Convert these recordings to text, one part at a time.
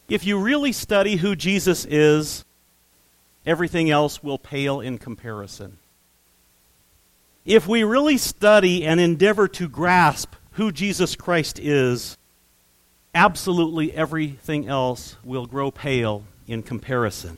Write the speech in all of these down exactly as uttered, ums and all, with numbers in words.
If you really study who Jesus is, everything else will pale in comparison. If we really study and endeavor to grasp who Jesus Christ is, absolutely everything else will grow pale in comparison.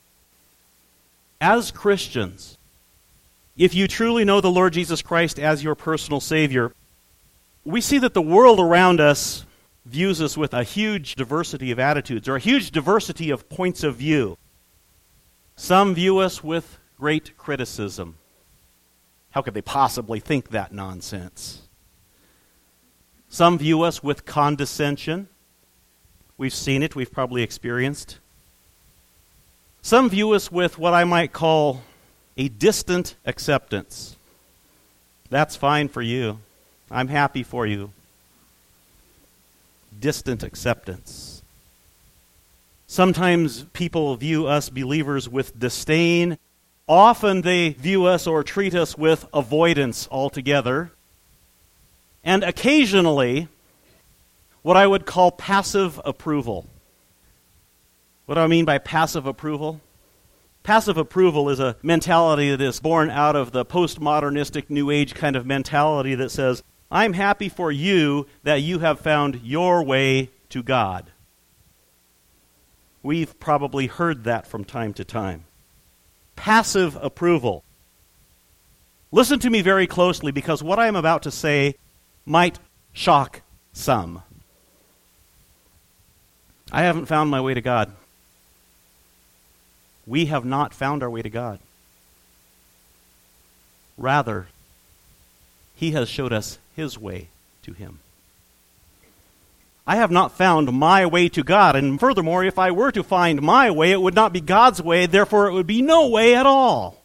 As Christians, if you truly know the Lord Jesus Christ as your personal Savior, we see that the world around us views us with a huge diversity of attitudes, or a huge diversity of points of view. Some view us with great criticism. How could they possibly think that nonsense? Some view us with condescension. We've seen it, we've probably experienced. Some view us with what I might call a distant acceptance. That's fine for you. I'm happy for you. Distant acceptance. Sometimes people view us believers with disdain. Often they view us or treat us with avoidance altogether. And occasionally, what I would call passive approval. What do I mean by passive approval? Passive approval is a mentality that is born out of the postmodernistic New Age kind of mentality that says, I'm happy for you that you have found your way to God. We've probably heard that from time to time. Passive approval. Listen to me very closely, because what I am about to say might shock some. I haven't found my way to God. We have not found our way to God. Rather, He has showed us His way to Him. I have not found my way to God, and furthermore, if I were to find my way, it would not be God's way, therefore it would be no way at all.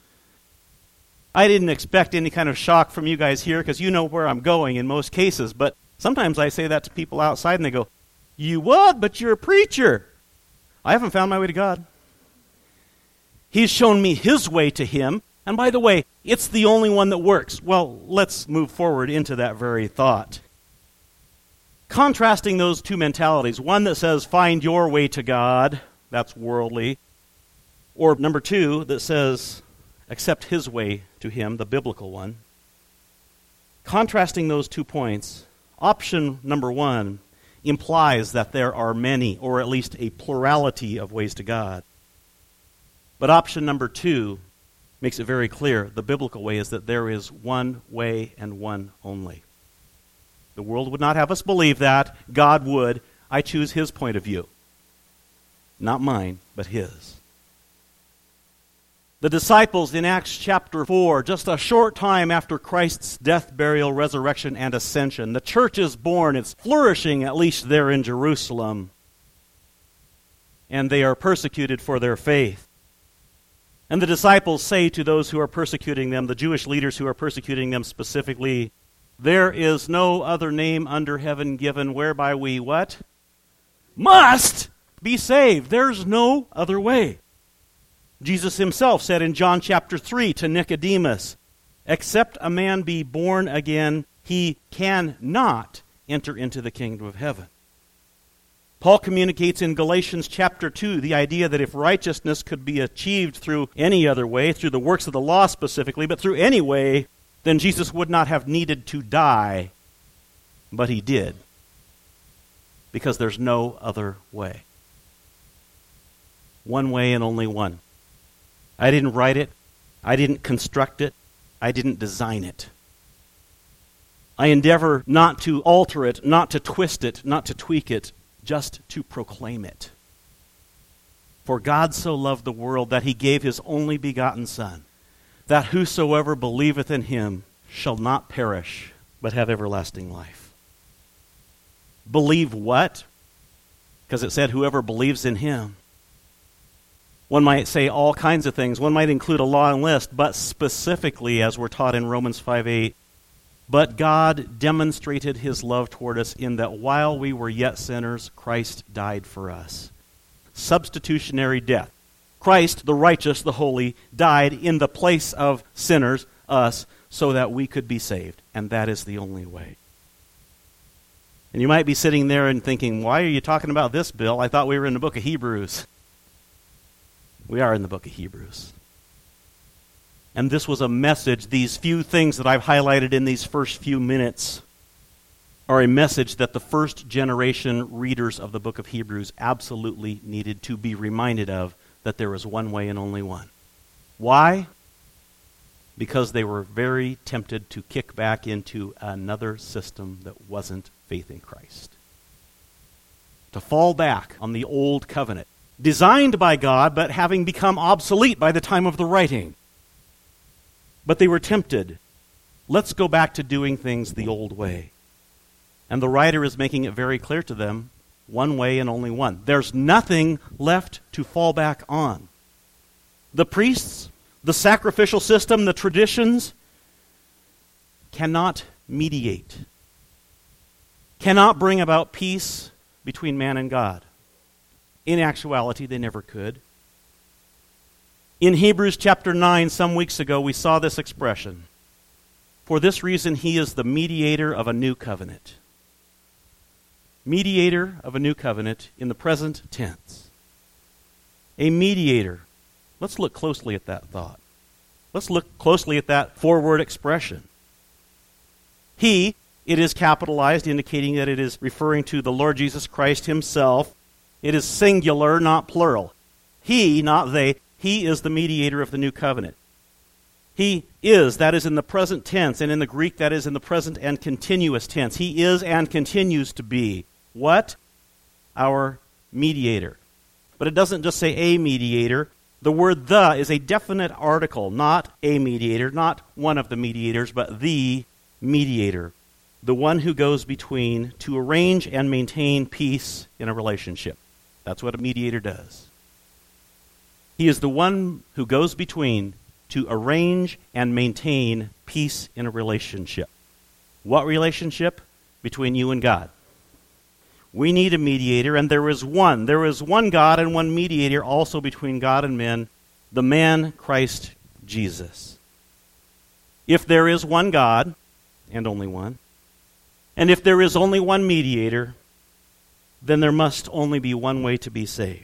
I didn't expect any kind of shock from you guys here, because you know where I'm going in most cases, but sometimes I say that to people outside, and they go, you would, but you're a preacher. I haven't found my way to God. He's shown me His way to Him, and by the way, it's the only one that works. Well, let's move forward into that very thought. Contrasting those two mentalities, one that says, find your way to God, that's worldly, or number two, that says, accept His way to Him, the biblical one. Contrasting those two points, option number one implies that there are many, or at least a plurality of ways to God. But option number two makes it very clear. The biblical way is that there is one way and one only. The world would not have us believe that. God would. I choose His point of view. Not mine, but His. The disciples in Acts chapter four, just a short time after Christ's death, burial, resurrection, and ascension, the church is born. It's flourishing, at least there in Jerusalem. And they are persecuted for their faith. And the disciples say to those who are persecuting them, the Jewish leaders who are persecuting them specifically, there is no other name under heaven given whereby we, what? Must be saved. There's no other way. Jesus Himself said in John chapter three to Nicodemus, except a man be born again, he cannot enter into the kingdom of heaven. Paul communicates in Galatians chapter two the idea that if righteousness could be achieved through any other way, through the works of the law specifically, but through any way, then Jesus would not have needed to die, but He did, because there's no other way. One way and only one. I didn't write it. I didn't construct it. I didn't design it. I endeavor not to alter it, not to twist it, not to tweak it, just to proclaim it. For God so loved the world that He gave His only begotten Son, that whosoever believeth in Him shall not perish, but have everlasting life. Believe what? Because it said whoever believes in Him. One might say all kinds of things. One might include a long list, but specifically, as we're taught in Romans five eight, but God demonstrated His love toward us in that while we were yet sinners, Christ died for us. Substitutionary death. Christ, the righteous, the holy, died in the place of sinners, us, so that we could be saved. And that is the only way. And you might be sitting there and thinking, why are you talking about this, Bill? I thought we were in the book of Hebrews. We are in the book of Hebrews. And this was a message, these few things that I've highlighted in these first few minutes are a message that the first generation readers of the book of Hebrews absolutely needed to be reminded of, that there is one way and only one. Why? Because they were very tempted to kick back into another system that wasn't faith in Christ. To fall back on the old covenant, designed by God, but having become obsolete by the time of the writing. But they were tempted. Let's go back to doing things the old way. And the writer is making it very clear to them, one way and only one. There's nothing left to fall back on. The priests, the sacrificial system, the traditions cannot mediate, cannot bring about peace between man and God. In actuality, they never could. In Hebrews chapter nine, some weeks ago, we saw this expression. For this reason, he is the mediator of a new covenant. Mediator of a new covenant in the present tense. A mediator. Let's look closely at that thought. Let's look closely at that four-word expression. He, it is capitalized, indicating that it is referring to the Lord Jesus Christ himself. It is singular, not plural. He, not they, he is the mediator of the new covenant. He is, that is in the present tense, and in the Greek that is in the present and continuous tense. He is and continues to be. What? Our mediator. But it doesn't just say a mediator. The word the is a definite article, not a mediator, not one of the mediators, but the mediator. The one who goes between to arrange and maintain peace in a relationship. That's what a mediator does. He is the one who goes between to arrange and maintain peace in a relationship. What relationship? Between you and God. We need a mediator, and there is one. There is one God and one mediator also between God and men, the man Christ Jesus. If there is one God, and only one, and if there is only one mediator, then there must only be one way to be saved.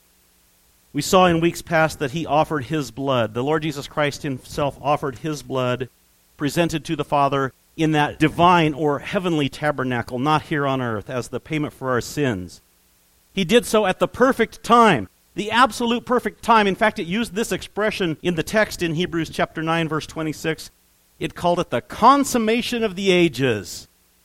We saw in weeks past that he offered his blood. The Lord Jesus Christ himself offered his blood, presented to the Father in that divine or heavenly tabernacle, not here on earth, as the payment for our sins. He did so at the perfect time, the absolute perfect time. In fact, it used this expression in the text in Hebrews chapter nine, verse twenty-six. It called it the consummation of the ages.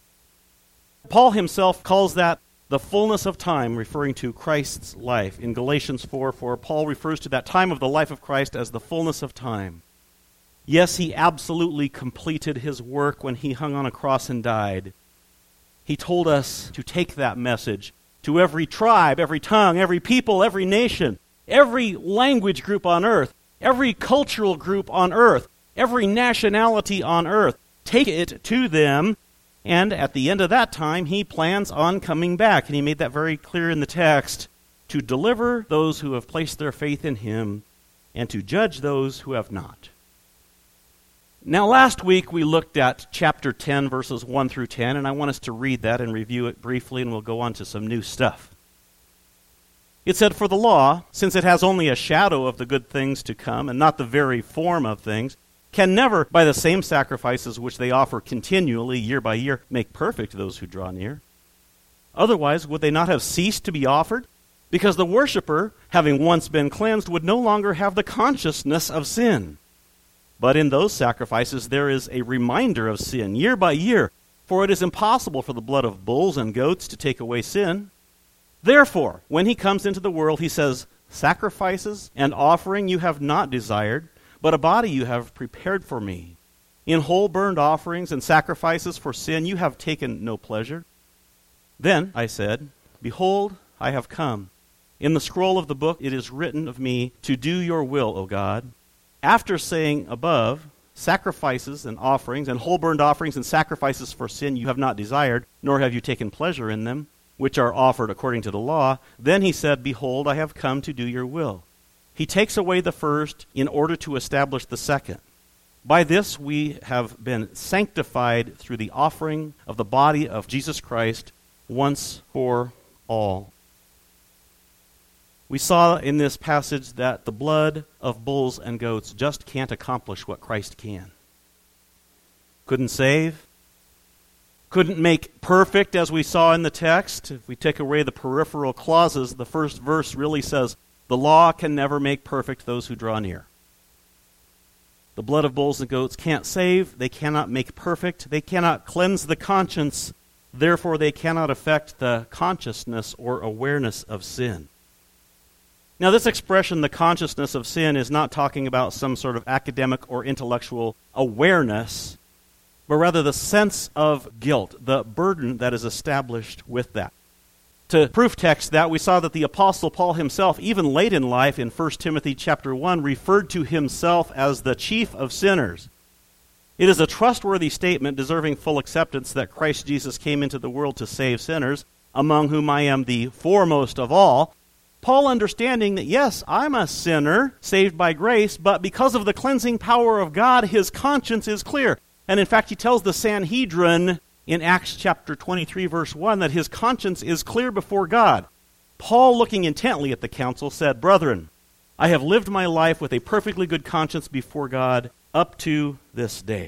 Paul himself calls that the fullness of time, referring to Christ's life. In Galatians four four, Paul refers to that time of the life of Christ as the fullness of time. Yes, he absolutely completed his work when he hung on a cross and died. He told us to take that message to every tribe, every tongue, every people, every nation, every language group on earth, every cultural group on earth, every nationality on earth. Take it to them. And at the end of that time, he plans on coming back. And he made that very clear in the text, to deliver those who have placed their faith in him and to judge those who have not. Now, last week we looked at chapter ten, verses one through ten, and I want us to read that and review it briefly, and we'll go on to some new stuff. It said, "For the law, since it has only a shadow of the good things to come, and not the very form of things, can never, by the same sacrifices which they offer continually, year by year, make perfect those who draw near. Otherwise, would they not have ceased to be offered? Because the worshiper, having once been cleansed, would no longer have the consciousness of sin. But in those sacrifices there is a reminder of sin, year by year, for it is impossible for the blood of bulls and goats to take away sin. Therefore, when he comes into the world, he says, 'Sacrifices and offering you have not desired, but a body you have prepared for me. In whole burnt offerings and sacrifices for sin you have taken no pleasure.' Then I said, 'Behold, I have come. In the scroll of the book it is written of me to do your will, O God.' After saying above, 'Sacrifices and offerings and whole burnt offerings and sacrifices for sin you have not desired, nor have you taken pleasure in them, which are offered according to the law,' then he said, 'Behold, I have come to do your will.' He takes away the first in order to establish the second. By this we have been sanctified through the offering of the body of Jesus Christ once for all. We saw in this passage that the blood of bulls and goats just can't accomplish what Christ can. Couldn't save, couldn't make perfect, as we saw in the text. If we take away the peripheral clauses, the first verse really says, the law can never make perfect those who draw near. The blood of bulls and goats can't save, they cannot make perfect, they cannot cleanse the conscience, therefore they cannot affect the consciousness or awareness of sin. Now, this expression, the consciousness of sin, is not talking about some sort of academic or intellectual awareness, but rather the sense of guilt, the burden that is established with that. To proof text that, we saw that the Apostle Paul himself, even late in life in First Timothy chapter one, referred to himself as the chief of sinners. It is a trustworthy statement deserving full acceptance that Christ Jesus came into the world to save sinners, among whom I am the foremost of all. Paul understanding that, yes, I'm a sinner, saved by grace, but because of the cleansing power of God, his conscience is clear. And in fact, he tells the Sanhedrin in Acts chapter twenty-three, verse one, that his conscience is clear before God. Paul, looking intently at the council, said, Brethren, I have lived my life with a perfectly good conscience before God up to this day.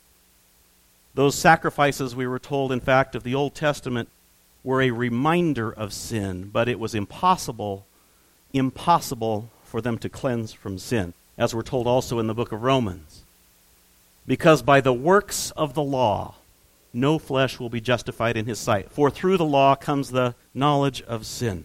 Those sacrifices, we were told, in fact, of the Old Testament, were a reminder of sin, but it was impossible, impossible for them to cleanse from sin, as we're told also in the book of Romans. Because by the works of the law, no flesh will be justified in his sight, for through the law comes the knowledge of sin.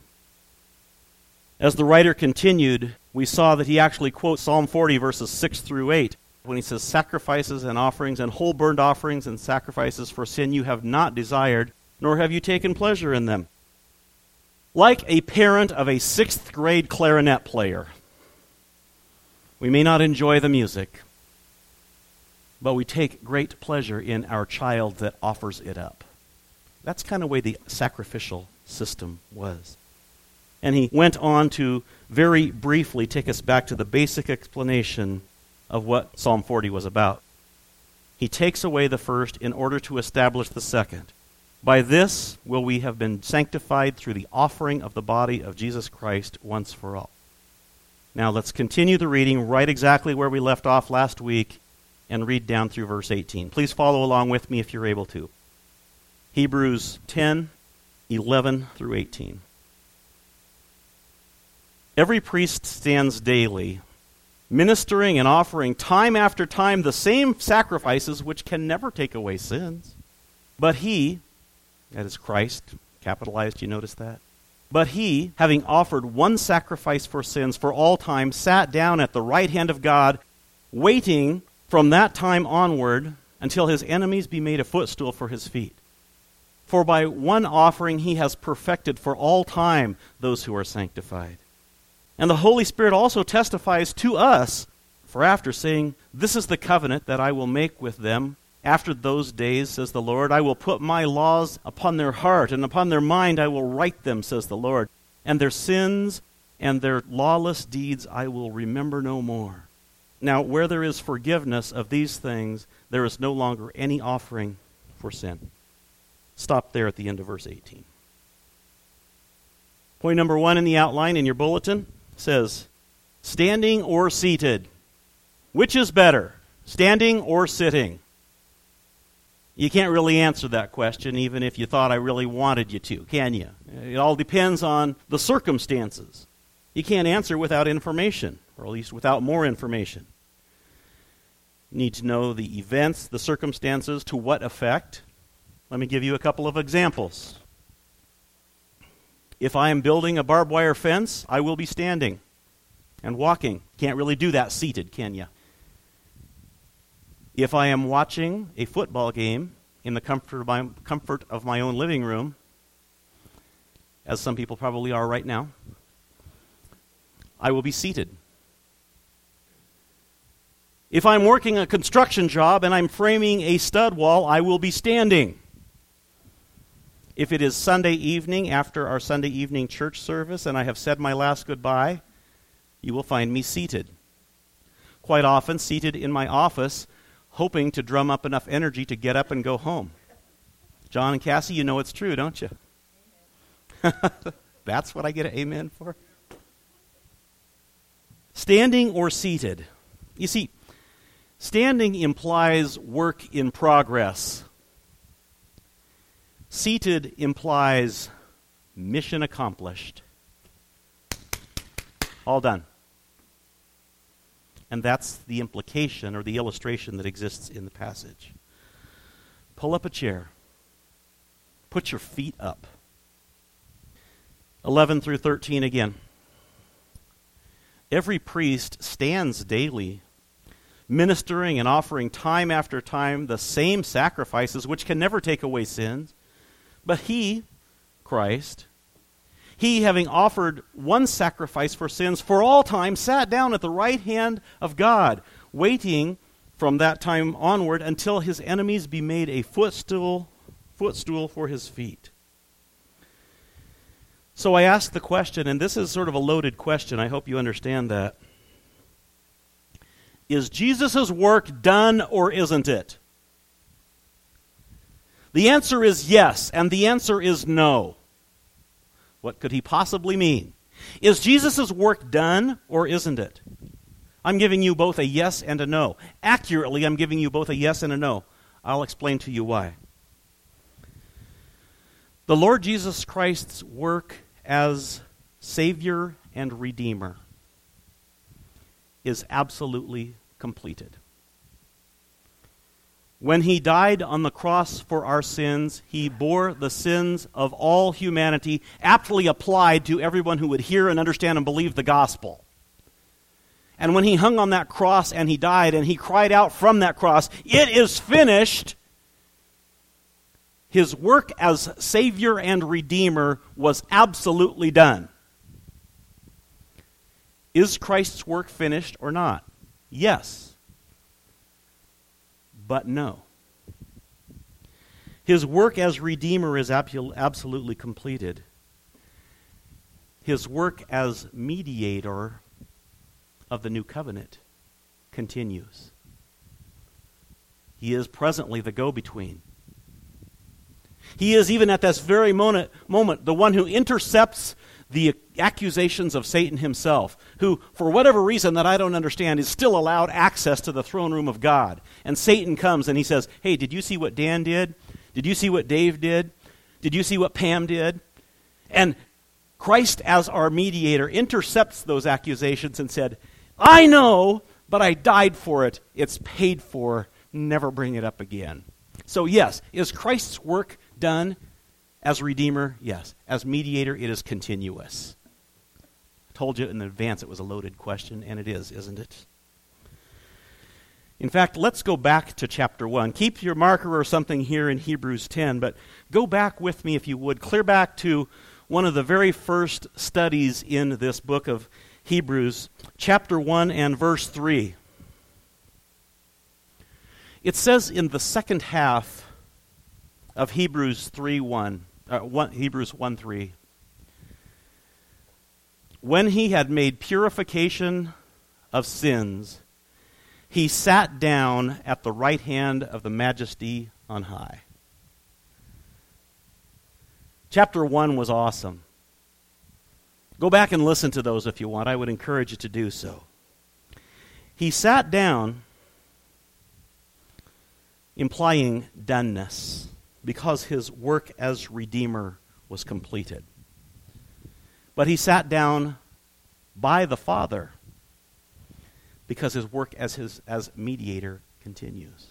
As the writer continued, we saw that he actually quotes Psalm forty, verses six through eight, when he says, Sacrifices and offerings and whole burnt offerings and sacrifices for sin you have not desired, nor have you taken pleasure in them. Like a parent of a sixth grade clarinet player, we may not enjoy the music, but we take great pleasure in our child that offers it up. That's kind of the way the sacrificial system was. And he went on to very briefly take us back to the basic explanation of what Psalm forty was about. He takes away the first in order to establish the second. By this will we have been sanctified through the offering of the body of Jesus Christ once for all. Now let's continue the reading right exactly where we left off last week and read down through verse eighteen. Please follow along with me if you're able to. Hebrews ten, eleven through eighteen. Every priest stands daily, ministering and offering time after time the same sacrifices which can never take away sins. But he, that is Christ, capitalized, you notice that? But he, having offered one sacrifice for sins for all time, sat down at the right hand of God, waiting from that time onward until his enemies be made a footstool for his feet. For by one offering he has perfected for all time those who are sanctified. And the Holy Spirit also testifies to us, for after saying, This is the covenant that I will make with them, after those days, says the Lord, I will put my laws upon their heart, and upon their mind I will write them, says the Lord. And their sins and their lawless deeds I will remember no more. Now, where there is forgiveness of these things, there is no longer any offering for sin. Stop there at the end of verse eighteen. Point number one in the outline in your bulletin says, standing or seated? Which is better, standing or sitting? You can't really answer that question, even if you thought I really wanted you to, can you? It all depends on the circumstances. You can't answer without information, or at least without more information. You need to know the events, the circumstances, to what effect. Let me give you a couple of examples. If I am building a barbed wire fence, I will be standing and walking. Can't really do that seated, can you? If I am watching a football game in the comfort of my, comfort of my own living room, as some people probably are right now, I will be seated. If I'm working a construction job and I'm framing a stud wall, I will be standing. If it is Sunday evening after our Sunday evening church service and I have said my last goodbye, you will find me seated. Quite often seated in my office, hoping to drum up enough energy to get up and go home. John and Cassie, you know it's true, don't you? That's what I get an amen for? Standing or seated. You see, standing implies work in progress. Seated implies mission accomplished. All done. And that's the implication or the illustration that exists in the passage. Pull up a chair. Put your feet up. eleven through thirteen again. Every priest stands daily, ministering and offering time after time the same sacrifices which can never take away sins. But he, Christ, he, having offered one sacrifice for sins for all time, sat down at the right hand of God, waiting from that time onward until his enemies be made a footstool, footstool for his feet. So I ask the question, and this is sort of a loaded question. I hope you understand that. Is Jesus' work done or isn't it? The answer is yes, and the answer is no. What could he possibly mean? Is Jesus' work done or isn't it? I'm giving you both a yes and a no. Accurately, I'm giving you both a yes and a no. I'll explain to you why. The Lord Jesus Christ's work as Savior and Redeemer is absolutely completed. When he died on the cross for our sins, he bore the sins of all humanity, aptly applied to everyone who would hear and understand and believe the gospel. And when he hung on that cross and he died and he cried out from that cross, "It is finished," his work as Savior and Redeemer was absolutely done. Is Christ's work finished or not? Yes. But no. His work as Redeemer is absolutely completed. His work as mediator of the new covenant continues. He is presently the go-between. He is, even at this very moment, moment, the one who intercepts the accusations of Satan himself, who, for whatever reason that I don't understand, is still allowed access to the throne room of God. And Satan comes and he says, "Hey, did you see what Dan did? Did you see what Dave did? Did you see what Pam did?" And Christ, as our mediator, intercepts those accusations and said, "I know, but I died for it. It's paid for. Never bring it up again." So yes, is Christ's work done? As Redeemer, yes. As mediator, it is continuous. I told you in advance it was a loaded question, and it is, isn't it? In fact, let's go back to chapter one. Keep your marker or something here in Hebrews ten, but go back with me, if you would. Clear back to one of the very first studies in this book of Hebrews, chapter one and verse three. It says in the second half of Hebrews three one, uh, one, Hebrews one three, when he had made purification of sins, he sat down at the right hand of the Majesty on high. Chapter one was awesome. Go back and listen to those if you want. I would encourage you to do so. He sat down, implying doneness, because his work as Redeemer was completed. But he sat down by the Father, because his work as his as mediator continues.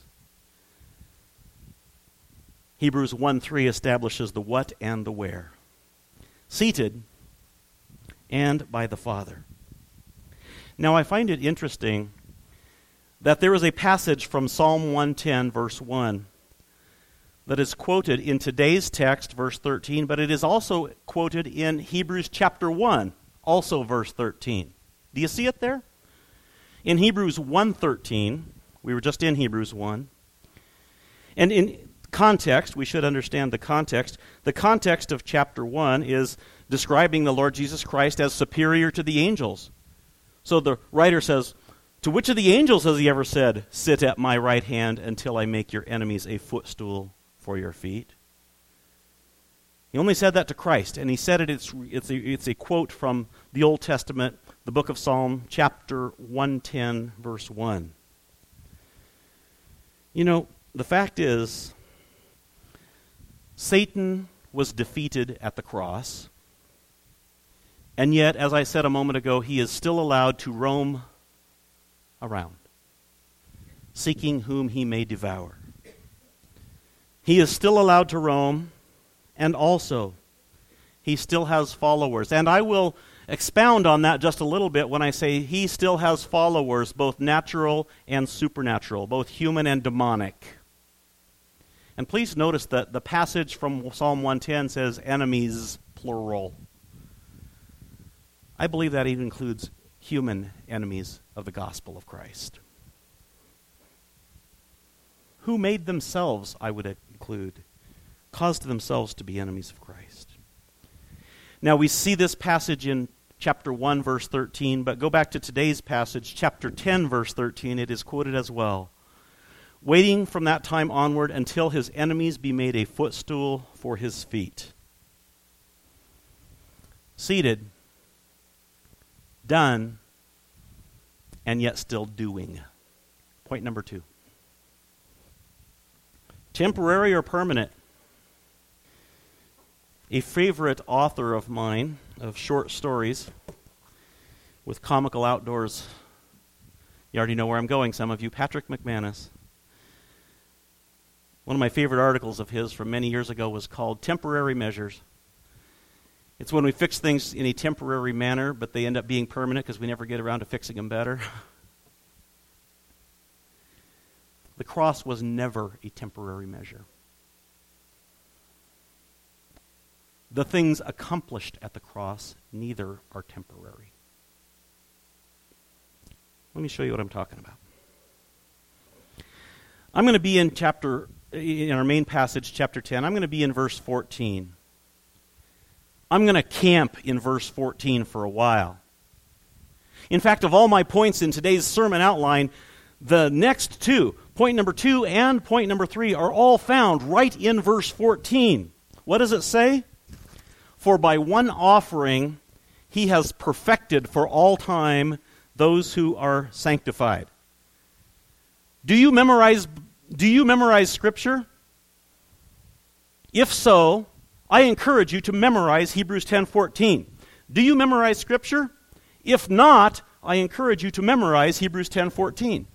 Hebrews one three establishes the what and the where. Seated and by the Father. Now I find it interesting that there is a passage from Psalm one ten, verse one, that is quoted in today's text, verse thirteen, but it is also quoted in Hebrews chapter one, also verse thirteen. Do you see it there? In Hebrews one thirteen, we were just in Hebrews one, and in context, we should understand the context. The context of chapter one is describing the Lord Jesus Christ as superior to the angels. So the writer says, "To which of the angels has he ever said, 'Sit at my right hand until I make your enemies a footstool for your feet'?" He only said that to Christ, and he said it, it's, it's, a, it's a quote from the Old Testament, the book of Psalm, chapter one ten, verse one. You know, the fact is, Satan was defeated at the cross, and yet, as I said a moment ago, he is still allowed to roam around, seeking whom he may devour. He is still allowed to roam, and also, he still has followers. And I will expound on that just a little bit when I say he still has followers, both natural and supernatural, both human and demonic. And please notice that the passage from Psalm one ten says enemies, plural. I believe that even includes human enemies of the gospel of Christ. Who made themselves, I would include, caused themselves to be enemies of Christ. Now we see this passage in chapter one, verse thirteen, but go back to today's passage, chapter ten, verse thirteen, it is quoted as well. Waiting from that time onward until his enemies be made a footstool for his feet. Seated, done, and yet still doing. Point number two. Temporary or permanent? A favorite author of mine, of short stories, with comical outdoors, you already know where I'm going, some of you, Patrick McManus. One of my favorite articles of his from many years ago was called Temporary Measures. It's when we fix things in a temporary manner, but they end up being permanent because we never get around to fixing them better. The cross was never a temporary measure. The things accomplished at the cross neither are temporary. Let me show you what I'm talking about. I'm going to be in chapter, in our main passage, chapter ten. I'm going to be in verse fourteen. I'm going to camp in verse fourteen for a while. In fact, of all my points in today's sermon outline, the next two, point number two and point number three, are all found right in verse fourteen. What does it say? For by one offering he has perfected for all time those who are sanctified. Do you memorize, do you memorize Scripture? If so, I encourage you to memorize Hebrews ten fourteen. Do you memorize Scripture? If not, I encourage you to memorize Hebrews ten fourteen.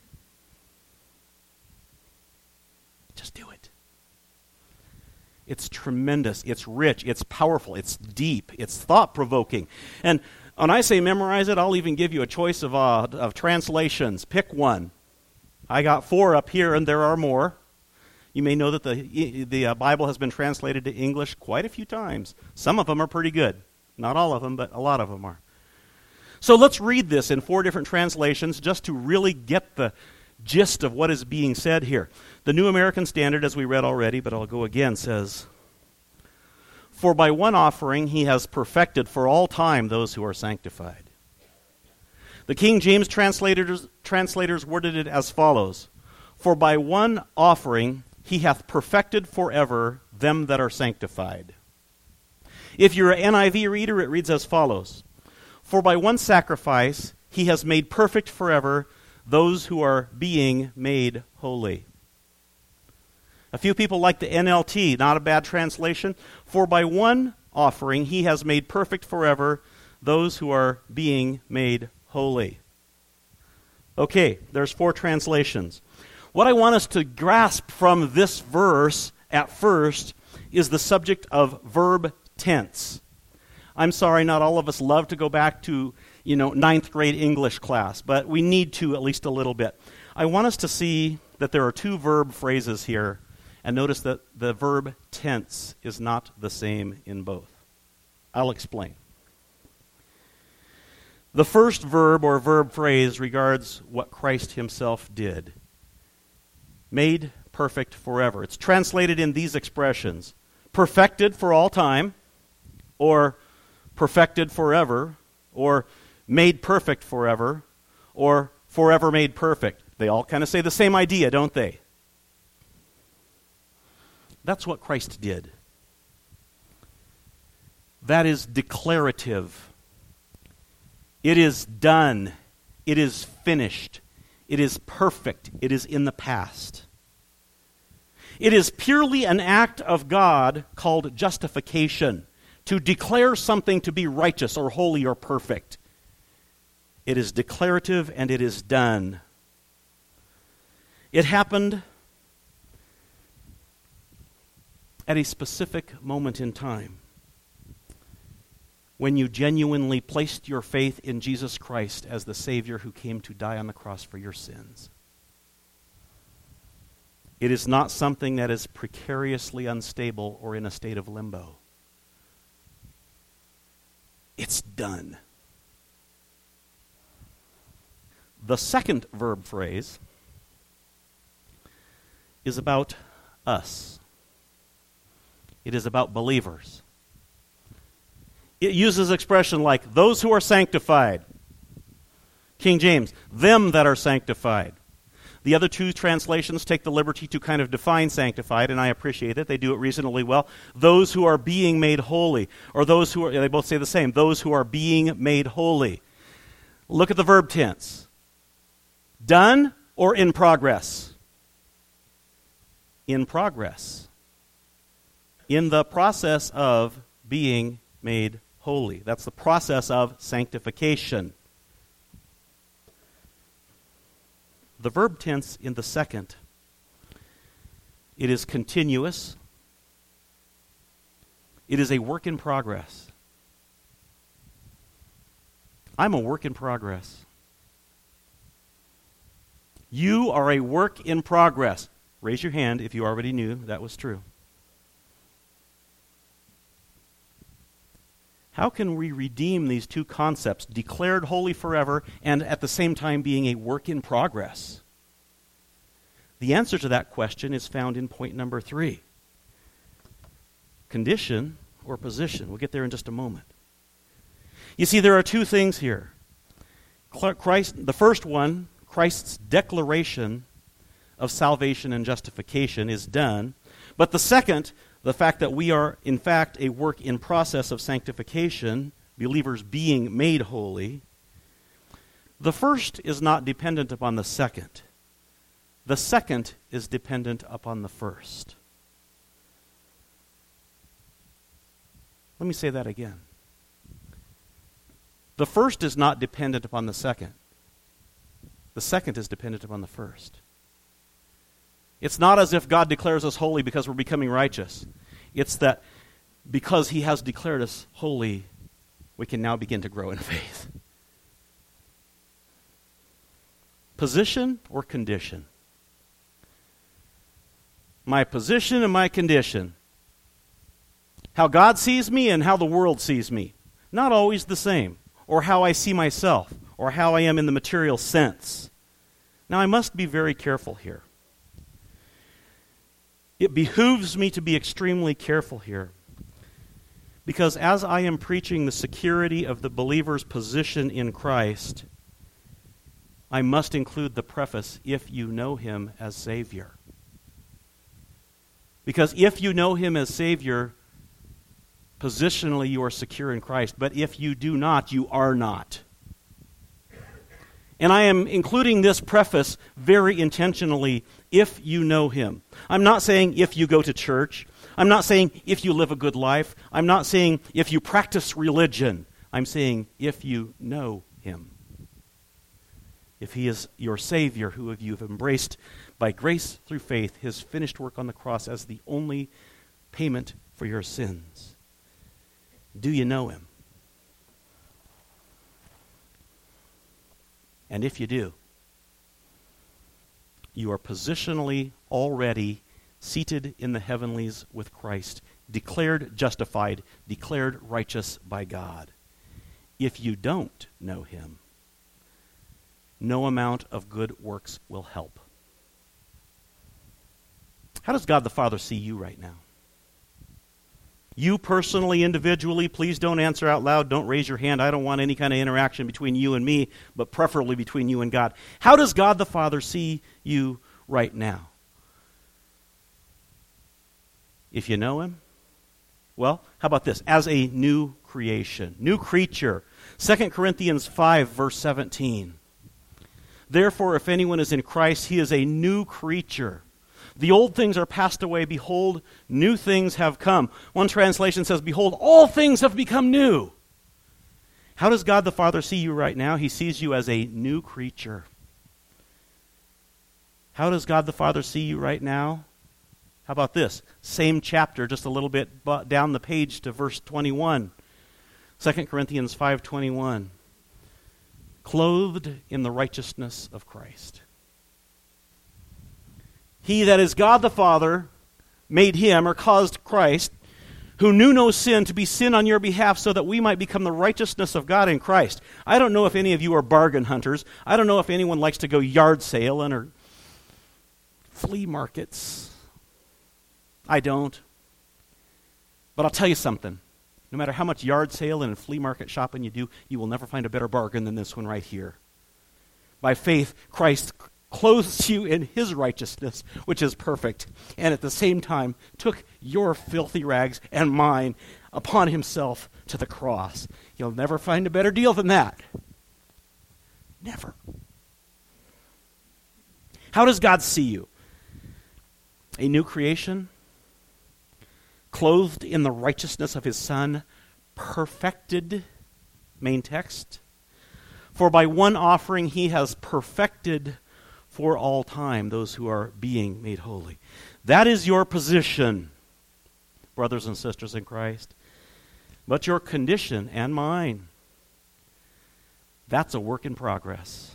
Just do it. It's tremendous. It's rich. It's powerful. It's deep. It's thought-provoking. And when I say memorize it, I'll even give you a choice of, uh, of translations. Pick one. I got four up here, and there are more. You may know that the, the uh, Bible has been translated to English quite a few times. Some of them are pretty good. Not all of them, but a lot of them are. So let's read this in four different translations just to really get the gist of what is being said here. The New American Standard, as we read already, but I'll go again, says, For by one offering he has perfected for all time those who are sanctified. The King James translators, translators worded it as follows, For by one offering he hath perfected forever them that are sanctified. If you're an N I V reader, it reads as follows, For by one sacrifice he has made perfect forever those who are being made holy. A few people like the N L T, not a bad translation. For by one offering he has made perfect forever those who are being made holy. Okay, there's four translations. What I want us to grasp from this verse at first is the subject of verb tense. I'm sorry, not all of us love to go back to, you know, ninth grade English class, but we need to at least a little bit. I want us to see that there are two verb phrases here, and notice that the verb tense is not the same in both. I'll explain. The first verb or verb phrase regards what Christ himself did. Made perfect forever. It's translated in these expressions. Perfected for all time, or perfected forever, or made perfect forever, or forever made perfect. They all kind of say the same idea, don't they? That's what Christ did. That is declarative. It is done. It is finished. It is perfect. It is in the past. It is purely an act of God called justification, to declare something to be righteous or holy or perfect. It is declarative and it is done. It happened at a specific moment in time when you genuinely placed your faith in Jesus Christ as the Savior who came to die on the cross for your sins. It is not something that is precariously unstable or in a state of limbo. It's done. The second verb phrase is about us. It is about believers. It uses expression like those who are sanctified. King James, them that are sanctified. The other two translations take the liberty to kind of define sanctified, and I appreciate it. They do it reasonably well. Those who are being made holy, or those who are, they both say the same, those who are being made holy. Look at the verb tense. Done or in progress? In progress. In the process of being made holy. That's the process of sanctification. The verb tense in the second, it is continuous. It is a work in progress. I'm a work in progress. You are a work in progress. Raise your hand if you already knew that was true. How can we redeem these two concepts, declared holy forever and at the same time being a work in progress? The answer to that question is found in point number three. Condition or position. We'll get there in just a moment. You see, there are two things here. Christ, the first one, Christ's declaration of salvation and justification is done. But the second, the fact that we are, in fact, a work in process of sanctification, believers being made holy, the first is not dependent upon the second. The second is dependent upon the first. Let me say that again. The first is not dependent upon the second. The second is dependent upon the first. It's not as if God declares us holy because we're becoming righteous. It's that because He has declared us holy, we can now begin to grow in faith. Position or condition? My position and my condition. How God sees me and how the world sees me. Not always the same. Or how I see myself. Or how I am in the material sense. Now I must be very careful here. It behooves me to be extremely careful here. Because as I am preaching the security of the believer's position in Christ, I must include the preface, if you know Him as Savior. Because if you know Him as Savior, positionally you are secure in Christ. But if you do not, you are not. And I am including this preface very intentionally, if you know Him. I'm not saying if you go to church. I'm not saying if you live a good life. I'm not saying if you practice religion. I'm saying if you know Him. If He is your Savior, who you have embraced by grace through faith, His finished work on the cross as the only payment for your sins. Do you know Him? And if you do, you are positionally already seated in the heavenlies with Christ, declared justified, declared righteous by God. If you don't know Him, no amount of good works will help. How does God the Father see you right now? You personally, individually, please don't answer out loud. Don't raise your hand. I don't want any kind of interaction between you and me, but preferably between you and God. How does God the Father see you right now? If you know Him, Well, how about this? As a new creation, new creature. Second Corinthians five, verse seventeen. Therefore, if anyone is in Christ, he is a new creature. The old things are passed away. Behold, new things have come. One translation says, behold, all things have become new. How does God the Father see you right now? He sees you as a new creature. How does God the Father see you right now? How about this? Same chapter, just a little bit down the page to verse twenty-one. Second Corinthians five twenty-one. Clothed in the righteousness of Christ. He that is God the Father made him, or caused Christ, who knew no sin, to be sin on your behalf, so that we might become the righteousness of God in Christ. I don't know if any of you are bargain hunters. I don't know if anyone likes to go yard sailing or flea markets. I don't. But I'll tell you something. No matter how much yard sale and flea market shopping you do, you will never find a better bargain than this one right here. By faith, Christ clothes you in his righteousness, which is perfect, and at the same time took your filthy rags and mine upon himself to the cross. You'll never find a better deal than that. Never. How does God see you? A new creation? Clothed in the righteousness of his Son, perfected, main text. For by one offering he has perfected for all time those who are being made holy. That is your position, brothers and sisters in Christ. But your condition and mine, that's a work in progress.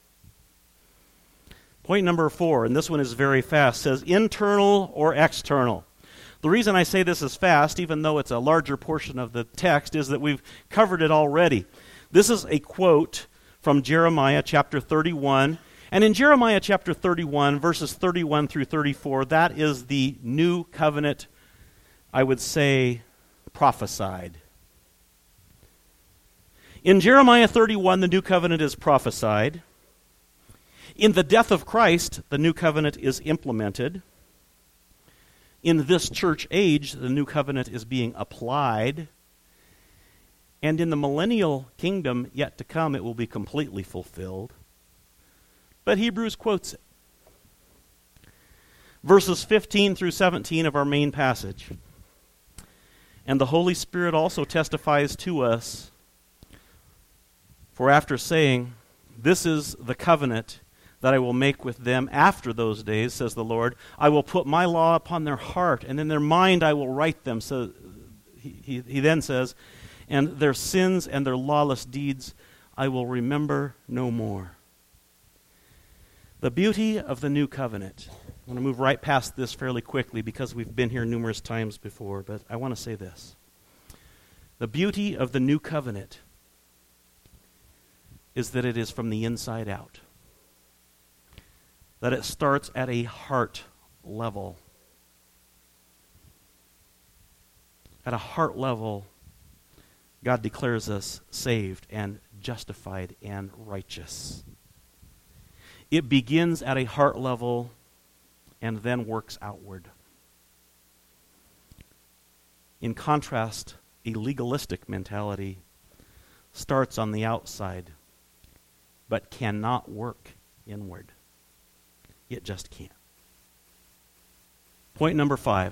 Point number four, and this one is very fast, says internal or external. The reason I say this is fast, even though it's a larger portion of the text, is that we've covered it already. This is a quote from Jeremiah chapter thirty-one. And in Jeremiah chapter thirty-one, verses thirty-one through thirty-four, that is the new covenant, I would say, prophesied. In Jeremiah thirty-one, the new covenant is prophesied. In the death of Christ, the new covenant is implemented. In this church age, the new covenant is being applied. And in the millennial kingdom yet to come, it will be completely fulfilled. But Hebrews quotes it. Verses fifteen through seventeen of our main passage. And the Holy Spirit also testifies to us, for after saying, this is the covenant that I will make with them after those days, says the Lord. I will put my law upon their heart, and in their mind I will write them. So he, he, he then says, and their sins and their lawless deeds I will remember no more. The beauty of the new covenant. I want to move right past this fairly quickly because we've been here numerous times before, but I want to say this. The beauty of the new covenant is that it is from the inside out. That it starts at a heart level. At a heart level, God declares us saved and justified and righteous. It begins at a heart level and then works outward. In contrast, a legalistic mentality starts on the outside but cannot work inward. It just can't. Point number five.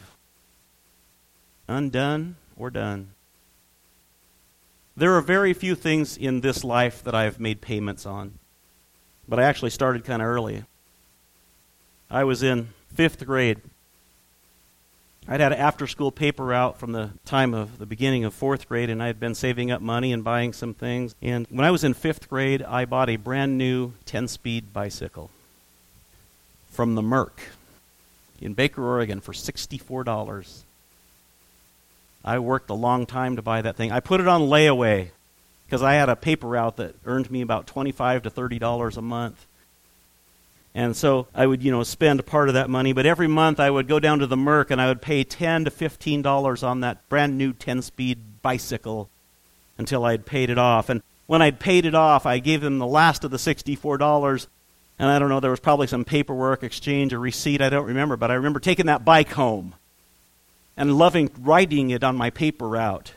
Undone or done. There are very few things in this life that I've made payments on. But I actually started kind of early. I was in fifth grade. I'd had an after-school paper out from the time of the beginning of fourth grade, and I had been saving up money and buying some things. And when I was in fifth grade, I bought a brand new ten-speed bicycle from the Merc in Baker, Oregon for sixty-four dollars. I worked a long time to buy that thing. I put it on layaway because I had a paper out that earned me about twenty-five to thirty dollars a month. And so I would, you know, spend a part of that money, but every month I would go down to the Merc and I would pay ten to fifteen dollars on that brand new ten-speed bicycle until I'd paid it off. And when I'd paid it off, I gave them the last of the sixty-four dollars. And I don't know, there was probably some paperwork, exchange, or receipt, I don't remember, but I remember taking that bike home. and loving writing it on my paper route.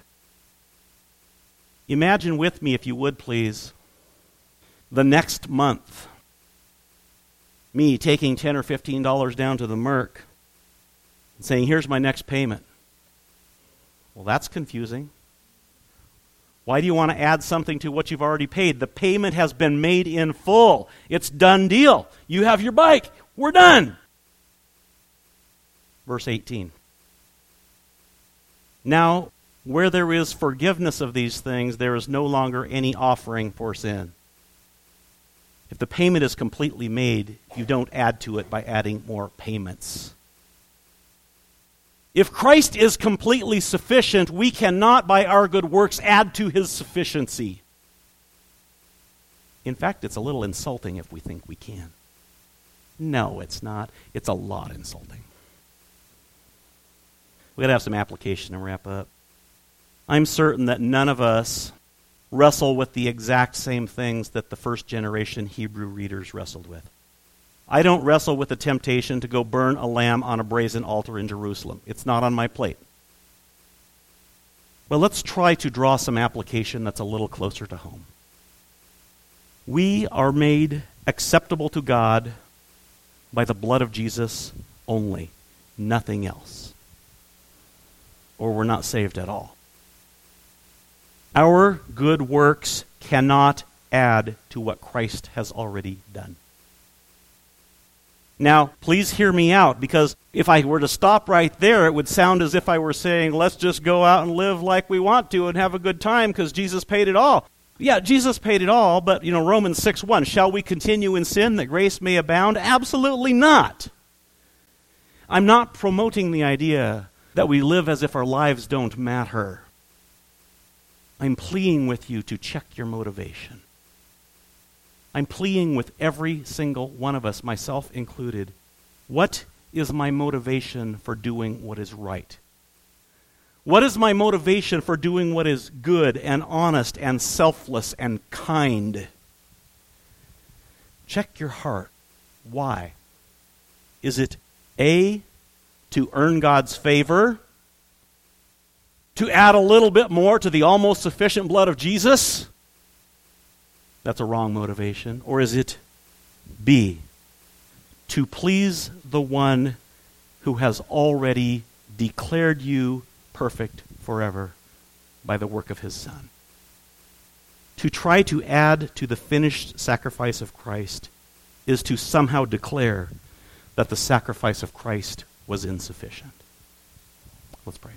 Imagine with me, if you would please, the next month, me taking ten or fifteen dollars down to the Merc and saying, here's my next payment. Well, that's confusing. Why do you want to add something to what you've already paid? The payment has been made in full. It's done deal. You have your bike. We're done. Verse eighteen. Now, where there is forgiveness of these things, there is no longer any offering for sin. If the payment is completely made, you don't add to it by adding more payments. If Christ is completely sufficient, we cannot, by our good works, add to his sufficiency. In fact, it's a little insulting if we think we can. No, it's not. It's a lot insulting. We've got to have some application to wrap up. I'm certain that none of us wrestle with the exact same things that the first generation Hebrew readers wrestled with. I don't wrestle with the temptation to go burn a lamb on a brazen altar in Jerusalem. It's not on my plate. Well, let's try to draw some application that's a little closer to home. We are made acceptable to God by the blood of Jesus only, nothing else. Or we're not saved at all. Our good works cannot add to what Christ has already done. Now, please hear me out, because if I were to stop right there, it would sound as if I were saying, let's just go out and live like we want to and have a good time because Jesus paid it all. Yeah, Jesus paid it all, but, you know, Romans six one, shall we continue in sin that grace may abound? Absolutely not. I'm not promoting the idea that we live as if our lives don't matter. I'm pleading with you to check your motivation. I'm pleading with every single one of us, myself included. What is my motivation for doing what is right? What is my motivation for doing what is good and honest and selfless and kind? Check your heart. Why? Is it A, to earn God's favor? To add a little bit more to the almost sufficient blood of Jesus? That's a wrong motivation. Or is it B, to please the one who has already declared you perfect forever by the work of his Son? To try to add to the finished sacrifice of Christ is to somehow declare that the sacrifice of Christ was insufficient. Let's pray.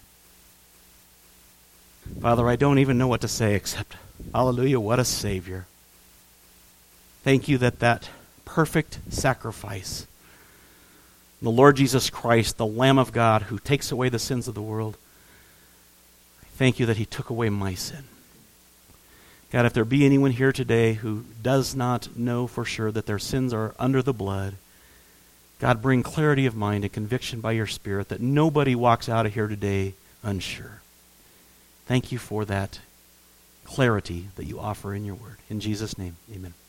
Father, I don't even know what to say except, hallelujah, what a Savior. Thank you that that perfect sacrifice, the Lord Jesus Christ, the Lamb of God who takes away the sins of the world, I thank you that he took away my sin. God, if there be anyone here today who does not know for sure that their sins are under the blood, God, bring clarity of mind and conviction by your Spirit that nobody walks out of here today unsure. Thank you for that clarity that you offer in your word. In Jesus' name, amen.